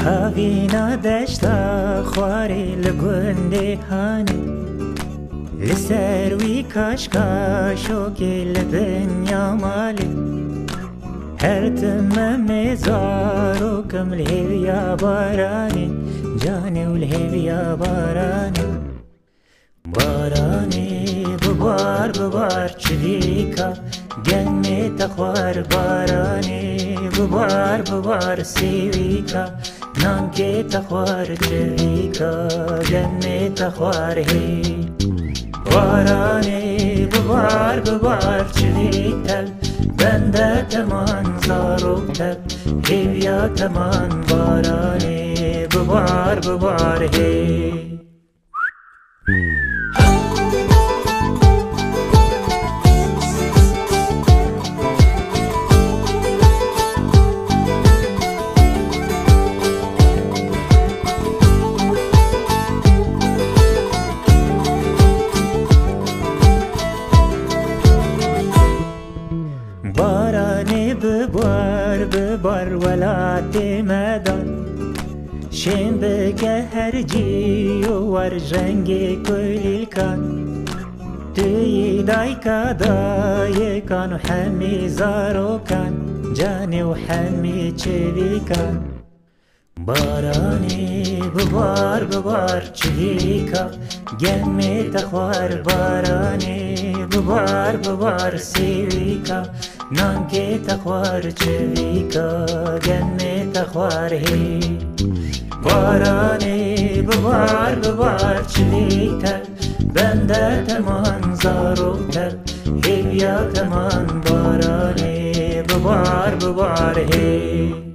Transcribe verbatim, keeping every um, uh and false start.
هاوینا دشتا خواری لگنده هانه لسر وی کاشکاشو که لدنیا ماله هر تمام مزارو کم الهویا بارانه جانه والهویا بارانه بارانه ببار ببار چلیکا گنه تخوار بارانه ببار ببار سیویکا نانکه تخوار چلیکا گنه تخوار هی بارانه ببار ببار چلیکتل بنده تمان زاروکتل هیویا تمان بارانه ببار ببار هی بارانه ببار ببار ولات مدان شن بگه هر جی و ور رنگ کلیل کن توی دای کدای کن و همی زارو کن جانه و همی چلی کن بارانه ببار ببار چلیکا گمه تخوار بارانه ببار ببار سیویکا نانکه تخوار چلیکا گمه تخوار هی بارانه ببار ببار چلیکا بنده تمان زاروکتر هیویا تمان بارانه ببار ببار هی